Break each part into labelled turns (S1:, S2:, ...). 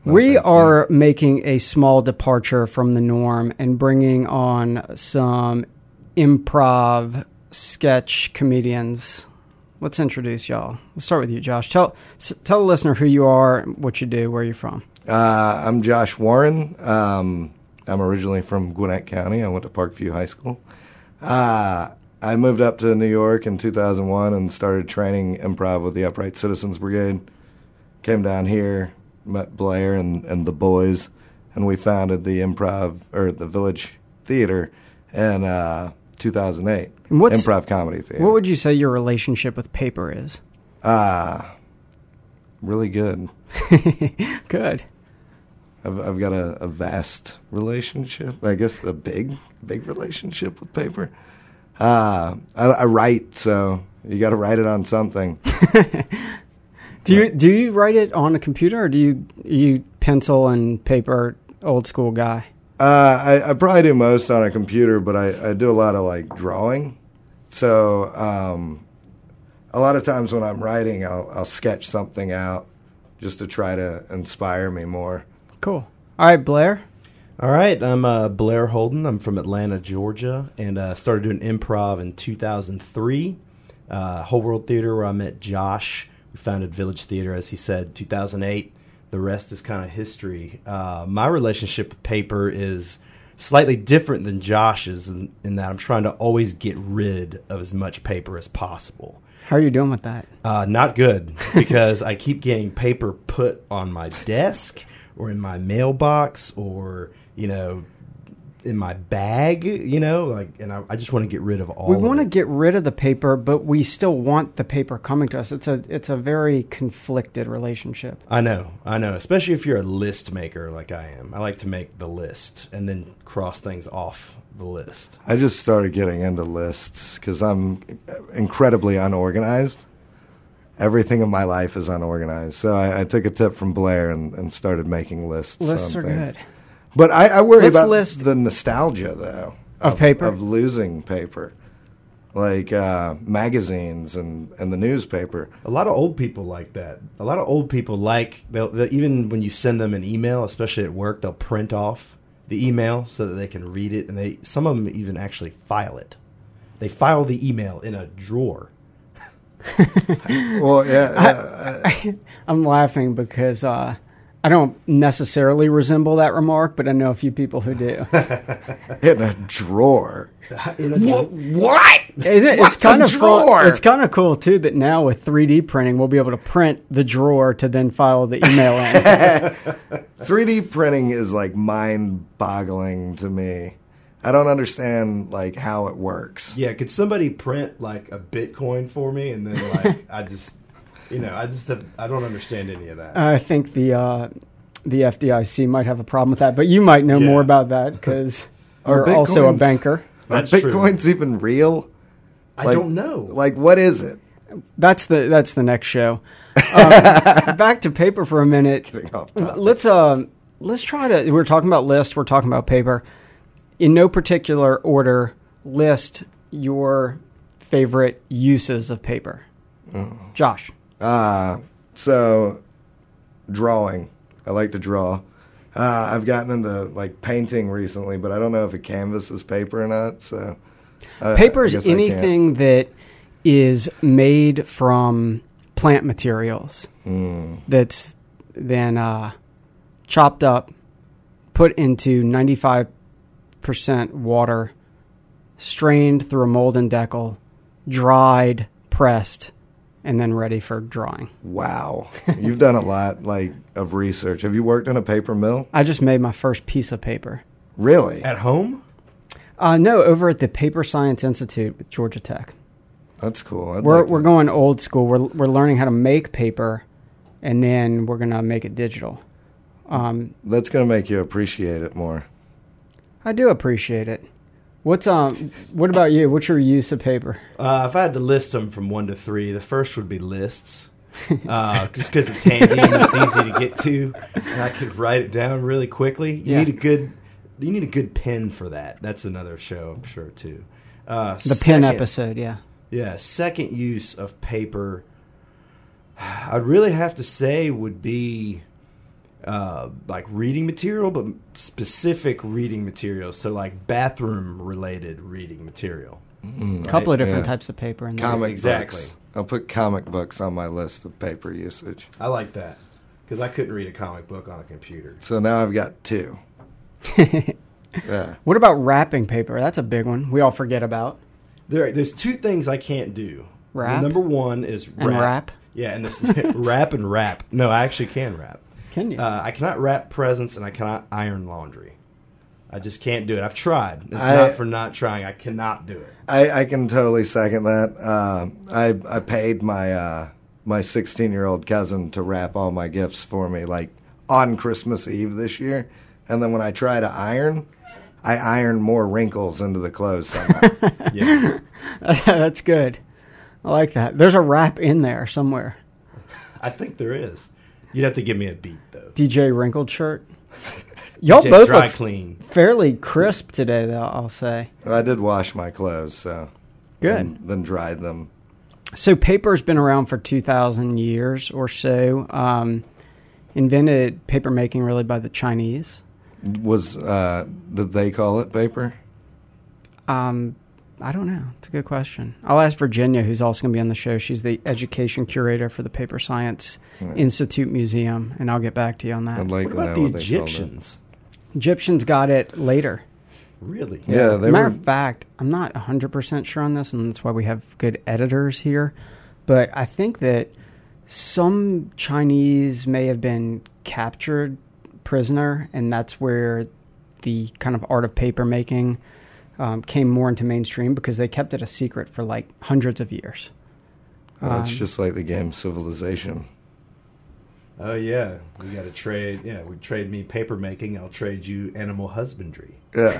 S1: We are making a small departure from the norm and bringing on some improv sketch comedians. Let's introduce y'all. Let's start with you, Josh. Tell the listener who you are, what you do, where you're from.
S2: I'm Josh Warren. I'm originally from Gwinnett County. I went to Parkview High School. I moved up to New York in 2001 and started training improv with the Upright Citizens Brigade. Came down here, met Blair and the boys, and we founded the the Village Theater in 2008. Improv Comedy Theater.
S1: What would you say your relationship with paper is?
S2: Really good.
S1: Good.
S2: I've got a vast relationship. I guess a big relationship with paper. I write, so you got to write it on something.
S1: Do you write it on a computer, or do you pencil and paper, old school guy?
S2: I probably do most on a computer, but I do a lot of like drawing. So a lot of times when I'm writing, I'll sketch something out just to try to inspire me more.
S1: Cool. All right, Blair.
S3: All right, I'm Blair Holden. I'm from Atlanta, Georgia, and started doing improv in 2003. Whole World Theater, where I met Josh. We founded Village Theater, as he said, 2008. The rest is kind of history. My relationship with paper is slightly different than Josh's in that I'm trying to always get rid of as much paper as possible.
S1: How are you doing with that?
S3: Not good, because I keep getting paper put on my desk or in my mailbox or, in my bag, and I just want to get rid of all of it.
S1: We want to get rid of the paper, but we still want the paper coming to us. It's a very conflicted relationship.
S3: I know, especially if you're a list maker like I am. I like to make the list and then cross things off the list.
S2: I just started getting into lists because I'm incredibly unorganized. Everything in my life is unorganized. So I took a tip from Blair and started making lists.
S1: Lists are
S2: things.
S1: good.
S2: But I worry about the nostalgia, though.
S1: Of paper?
S2: Of losing paper. Like magazines and the newspaper.
S3: A lot of old people like that. A lot of old people they'll even when you send them an email, especially at work, they'll print off the email so that they can read it. And some of them even actually file it. They file the email in a drawer.
S2: Well, yeah.
S1: I'm laughing because I don't necessarily resemble that remark, but I know a few people who do.
S2: In a drawer. What?
S1: It's kind of cool. It's kind of cool too that now with 3D printing, we'll be able to print the drawer to then file the email in.
S2: 3D printing is like mind-boggling to me. I don't understand like how it works.
S3: Yeah, could somebody print like a Bitcoin for me, and then like I don't understand any of that.
S1: I think the FDIC might have a problem with that, but you might know more about that because you're also a banker.
S2: Are Bitcoins even real?
S1: I don't know.
S2: Like, what is it?
S1: That's the next show. Back to paper for a minute. Let's try to. We're talking about lists. We're talking about paper. In no particular order, list your favorite uses of paper. Josh.
S2: So drawing. I like to draw. I've gotten into like painting recently, but I don't know if a canvas is paper or not. So
S1: paper is anything that is made from plant materials that's then chopped up, put into 95% water, strained through a mold and decal, dried, pressed, and then ready for drawing.
S2: Wow. You've done a lot of research. Have you worked in a paper mill?
S1: I just made my first piece of paper.
S2: Really?
S3: At home?
S1: No, over at the Paper Science Institute with Georgia Tech.
S2: That's cool.
S1: We're going old school. We're learning how to make paper, and then we're going to make it digital.
S2: That's going to make you appreciate it more.
S1: I do appreciate it. What about you? What's your use of paper?
S3: If I had to list them from 1 to 3, the first would be lists. Just because it's handy and it's easy to get to, and I could write it down really quickly. You need a good pen for that. That's another show, I'm sure, too.
S1: Pen episode, yeah.
S3: Yeah, second use of paper, I'd really have to say would be like reading material, but specific reading material. So like bathroom-related reading material.
S1: A couple of different types of paper in there.
S2: Comic
S3: Exactly.
S2: books. I'll put comic books on my list of paper usage.
S3: I like that because I couldn't read a comic book on a computer.
S2: So now I've got 2. Yeah.
S1: What about wrapping paper? That's a big one we all forget about.
S3: There's 2 things I can't do.
S1: Wrap?
S3: Number 1 is wrap.
S1: And wrap?
S3: Yeah, and this is wrap and wrap. No, I actually can wrap.
S1: Can you?
S3: I cannot wrap presents, and I cannot iron laundry. I just can't do it. I've tried. It's not for not trying. I cannot do it.
S2: I can totally second that. I paid my 16-year-old cousin to wrap all my gifts for me, like on Christmas Eve this year. And then when I try to iron, I iron more wrinkles into the clothes somehow.
S3: Yeah.
S1: That's good. I like that. There's a wrap in there somewhere.
S3: I think there is. You'd have to give me a beat, though.
S1: DJ wrinkled shirt. Y'all
S3: DJ
S1: both
S3: dry
S1: look
S3: clean.
S1: fairly crisp today, though, I'll say.
S2: I did wash my clothes, so
S1: Good.
S2: and then dried them.
S1: So paper's been around for 2,000 years or so. Invented paper making really by the Chinese.
S2: Did they call it paper?
S1: I don't know. It's a good question. I'll ask Virginia, who's also going to be on the show. She's the education curator for the Paper Science Institute Museum, and I'll get back to you on that.
S2: I'd like
S3: What
S2: to know
S3: about the
S2: what they called it.
S3: Egyptians?
S1: Egyptians got it later.
S3: Really?
S2: Yeah, they
S1: Matter
S2: were.
S1: of fact, I'm not 100% sure on this, and that's why we have good editors here. But I think that some Chinese may have been captured prisoner, and that's where the kind of art of paper making came more into mainstream because they kept it a secret for like hundreds of years.
S2: It's just like the game Civilization.
S3: Oh, yeah. We got to trade. Yeah, we trade me paper making. I'll trade you animal husbandry.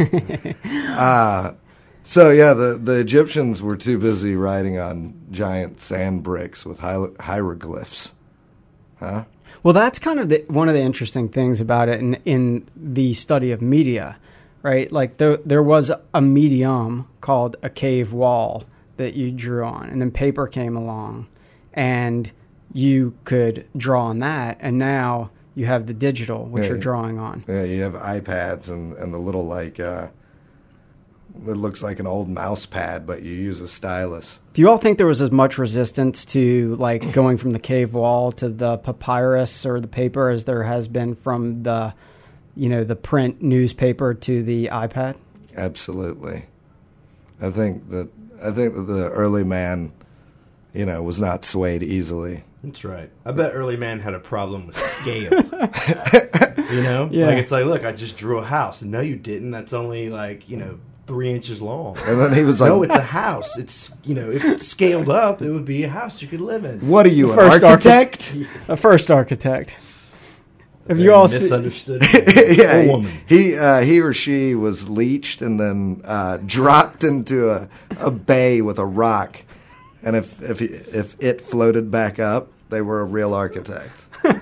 S2: Yeah. So, yeah, the Egyptians were too busy writing on giant sand bricks with hieroglyphs. Huh?
S1: Well, that's kind of one of the interesting things about it in the study of media, right? Like there was a medium called a cave wall that you drew on, and then paper came along, and you could draw on that, and now you have the digital, which you're drawing on.
S2: Yeah, you have iPads and the little, like, it looks like an old mouse pad, but you use a stylus.
S1: Do you all think there was as much resistance to, like, going from the cave wall to the papyrus or the paper as there has been from the, the print newspaper to the iPad?
S2: Absolutely. I think that the early man, was not swayed easily.
S3: That's right. I bet early man had a problem with scale.
S1: Yeah.
S3: Like, it's like, look, I just drew a house. No, you didn't. That's only, like, 3 inches long.
S2: And then he was like,
S3: no, it's a house. It's, if it scaled up, it would be a house you could live in.
S2: "What are you, an
S1: First
S2: architect?"
S1: A first architect. If
S3: Very
S1: you all
S3: misunderstood
S2: Yeah,
S3: woman.
S2: he or she was leached and then dropped into a bay with a rock, and if it floated back up, they were a real architect.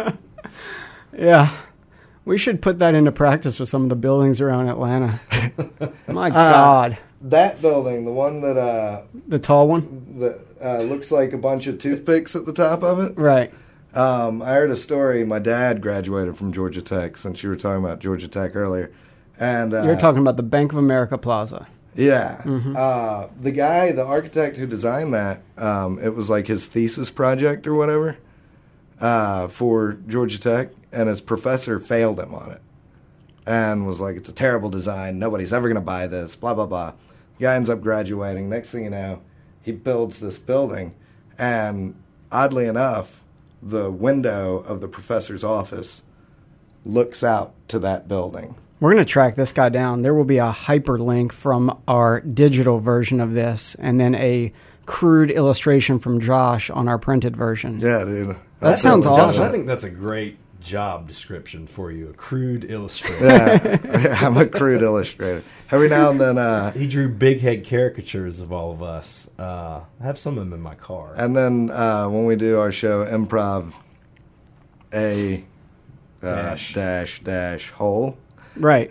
S1: Yeah. We should put that into practice with some of the buildings around Atlanta. My God.
S2: That building, the one that
S1: The tall one?
S2: looks like a bunch of toothpicks at the top of it.
S1: Right.
S2: I heard a story. My dad graduated from Georgia Tech, since you were talking about Georgia Tech earlier. And
S1: You're talking about the Bank of America Plaza.
S2: Yeah.
S1: Mm-hmm.
S2: The architect who designed that, it was like his thesis project or whatever for Georgia Tech, and his professor failed him on it and was like, "It's a terrible design. Nobody's ever going to buy this, blah, blah, blah." The guy ends up graduating. Next thing you know, he builds this building, and oddly enough, the window of the professor's office looks out to that building.
S1: We're going to track this guy down. There will be a hyperlink from our digital version of this and then a crude illustration from Josh on our printed version.
S2: Yeah, dude.
S1: That sounds
S3: Josh,
S1: awesome.
S3: I think that's a great job description for you, a crude illustrator.
S2: Yeah, I'm a crude illustrator. Every now and then...
S3: he drew big head caricatures of all of us. I have some of them in my car.
S2: And then when we do our show, Improv A dash hole.
S1: Right.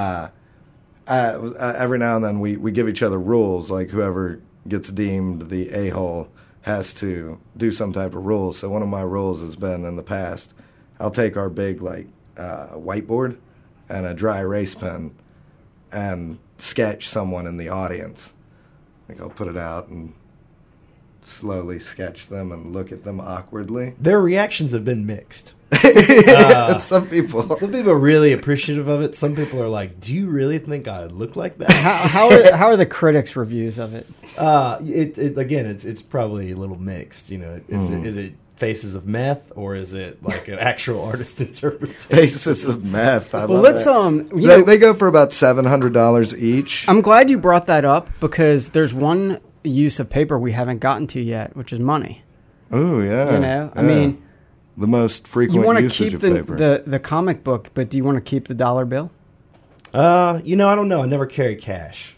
S2: Every now and then we give each other rules, like whoever gets deemed the a-hole has to do some type of rule. So one of my rules has been in the past, I'll take our big like whiteboard and a dry erase pen and sketch someone in the audience. Like I'll put it out and slowly sketch them and look at them awkwardly.
S3: Their reactions have been mixed.
S2: Some people
S3: are really appreciative of it. Some people are like, "Do you really think I look like that?"
S1: How are the critics' reviews of it?
S3: It's probably a little mixed. You know, is it faces of meth or is it like an actual artist interpretation?
S2: Faces of meth.
S1: They
S2: go for about $700 each.
S1: I'm glad you brought that up because there's one use of paper we haven't gotten to yet, which is money.
S2: Oh yeah.
S1: You know, I mean,
S2: the most frequent usage of paper.
S1: You want to keep the comic book, but do you want to keep the dollar bill?
S3: I don't know. I never carry cash.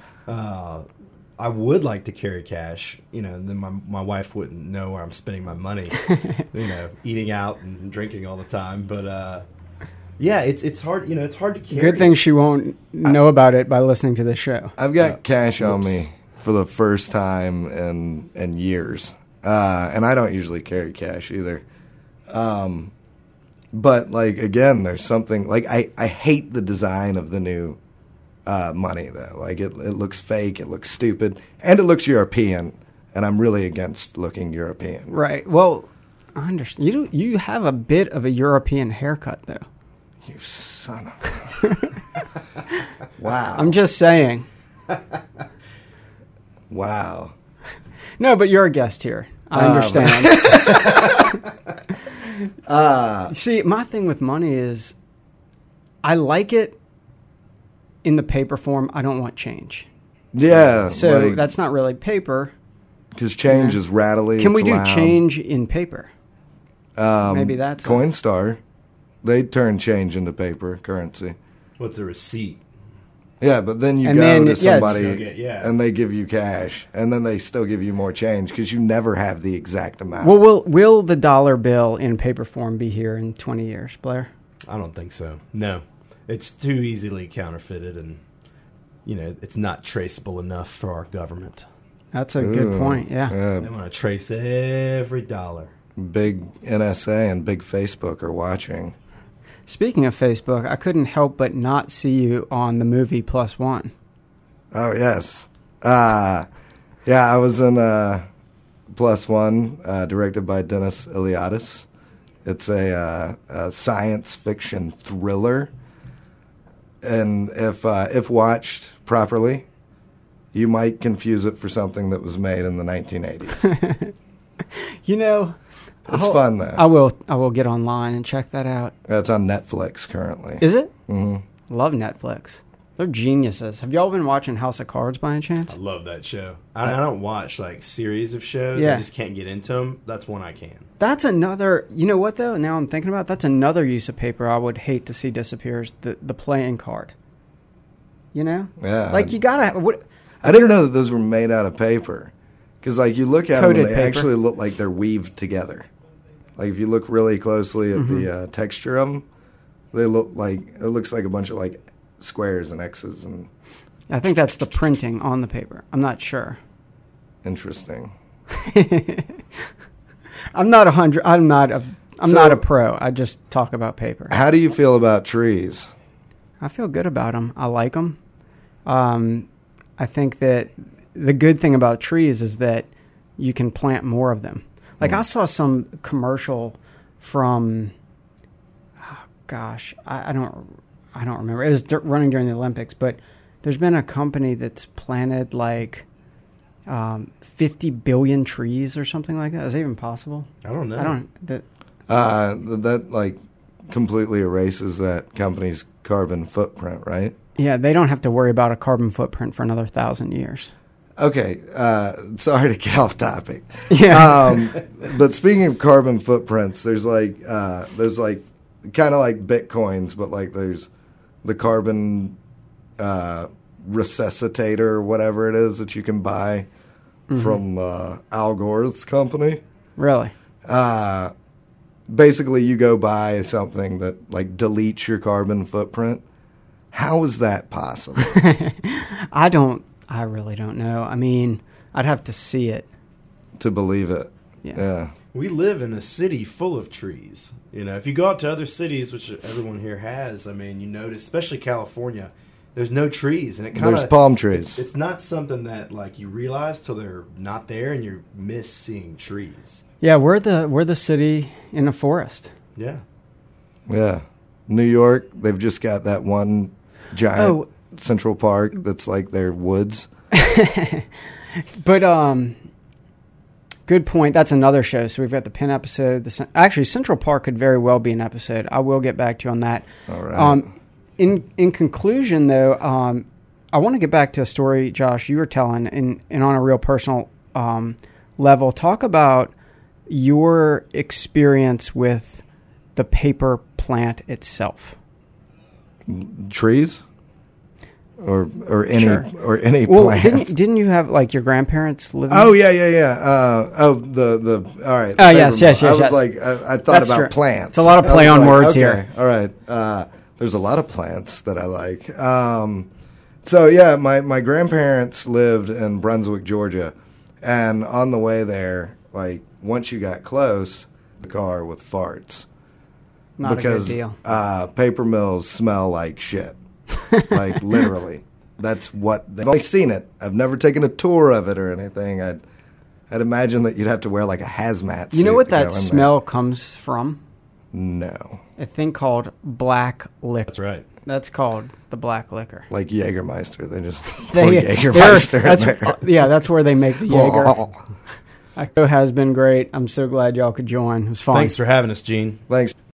S3: I would like to carry cash, and then my wife wouldn't know where I'm spending my money, eating out and drinking all the time. But yeah, it's hard. It's hard to carry.
S1: Good thing she won't know about it by listening to this show.
S2: I've got cash on me for the first time in years, and I don't usually carry cash either. But like again, there's something like I hate the design of the new money though. Like it looks fake, it looks stupid, and it looks European. And I'm really against looking European.
S1: Right. Well, I understand. You have a bit of a European haircut though.
S2: You son of Wow.
S1: I'm just saying.
S2: Wow.
S1: No, but you're a guest here. I understand. See, my thing with money is I like it in the paper form. I don't want change.
S2: Yeah.
S1: So that's not really paper.
S2: Because change is rattly.
S1: Can we do
S2: loud.
S1: change in paper? Maybe that's
S2: Coinstar. They turn change into paper currency.
S3: What's a receipt?
S2: Yeah, but then you go to somebody and they give you cash, and then they still give you more change because you never have the exact amount.
S1: Well, will the dollar bill in paper form be here in 20 years, Blair?
S3: I don't think so. No. It's too easily counterfeited, and, it's not traceable enough for our government.
S1: That's a good point, yeah.
S3: They want to trace every dollar.
S2: Big NSA and big Facebook are watching.
S1: Speaking of Facebook, I couldn't help but not see you on the movie Plus One.
S2: Oh, yes. I was in Plus One, directed by Dennis Iliadis. It's a science fiction thriller. And if watched properly, you might confuse it for something that was made in the 1980s. It's fun, though.
S1: I will get online and check that out.
S2: It's on Netflix currently.
S1: Is it?
S2: Mm-hmm.
S1: Love Netflix. They're geniuses. Have y'all been watching House of Cards by any chance?
S3: I love that show. I don't watch series of shows. I just can't get into them. That's one I can.
S1: That's another. You know what though? Now I'm thinking about it, that's another use of paper I would hate to see disappear. Is the playing card.
S2: Yeah.
S1: You gotta.
S2: I didn't know that those were made out of paper, because you look at them and they
S1: paper.
S2: Actually look like they're weaved together. Like if you look really closely at the texture of them, they look like it looks like a bunch of squares and X's and.
S1: I think that's the printing on the paper. I'm not sure.
S2: Interesting.
S1: I'm not a pro. I just talk about paper.
S2: How do you feel about trees?
S1: I feel good about them. I like them. I think that the good thing about trees is that you can plant more of them. I saw some commercial from, I don't remember. It was running during the Olympics, but there's been a company that's planted 50 billion trees or something like that. Is that even possible?
S3: I don't know.
S2: That completely erases that company's carbon footprint, right?
S1: Yeah, they don't have to worry about a carbon footprint for another 1,000 years.
S2: Okay, sorry to get off topic.
S1: Yeah.
S2: But speaking of carbon footprints, there's kind of like Bitcoins, but there's the carbon resuscitator or whatever it is that you can buy from Al Gore's company.
S1: Really?
S2: Basically, you go buy something that deletes your carbon footprint. How is that possible?
S1: I really don't know. I mean, I'd have to see it
S2: to believe it.
S1: Yeah.
S3: We live in a city full of trees. You know, if you go out to other cities, which everyone here has, I mean, you notice, especially California, there's no trees, and it kind of
S2: there's palm trees.
S3: It's not something that like you realize till they're not there, and you miss seeing trees.
S1: Yeah, we're the city in a forest.
S3: Yeah.
S2: Yeah. New York, they've just got that one giant Central Park that's like their woods.
S1: But good point. That's another show. So we've got the Penn episode. Actually, Central Park could very well be an episode. I will get back to you on that.
S2: All right.
S1: In conclusion, though, I want to get back to a story, Josh, you were telling, and on a real personal level. Talk about your experience with the paper plant itself.
S2: Trees? Or any
S1: Sure.
S2: or any
S1: Well,
S2: plant.
S1: didn't you have like your grandparents living?
S2: Oh yeah. The all right.
S1: Oh yes.
S2: I was like I thought
S1: That's
S2: about
S1: true.
S2: plants.
S1: It's a lot of play on words here.
S2: All right. There's a lot of plants that I like. So yeah, my grandparents lived in Brunswick, Georgia, and on the way there, like once you got close, the car with farts.
S1: Not
S2: because,
S1: a good deal.
S2: Paper mills smell like shit. Like literally, that's what they've only seen it. I've never taken a tour of it or anything. I'd imagine that you'd have to wear like a hazmat suit.
S1: You know what
S2: to
S1: that
S2: go in
S1: smell comes from?
S2: there. No,
S1: A thing called black liquor.
S3: That's right.
S1: That's called the black liquor.
S2: like Jägermeister. They just pour Jägermeister in there.
S1: Yeah, that's where they make the Jaeger. It has been great. I'm so glad y'all could join. It was fun.
S3: Thanks for having us, Gene.
S2: Thanks.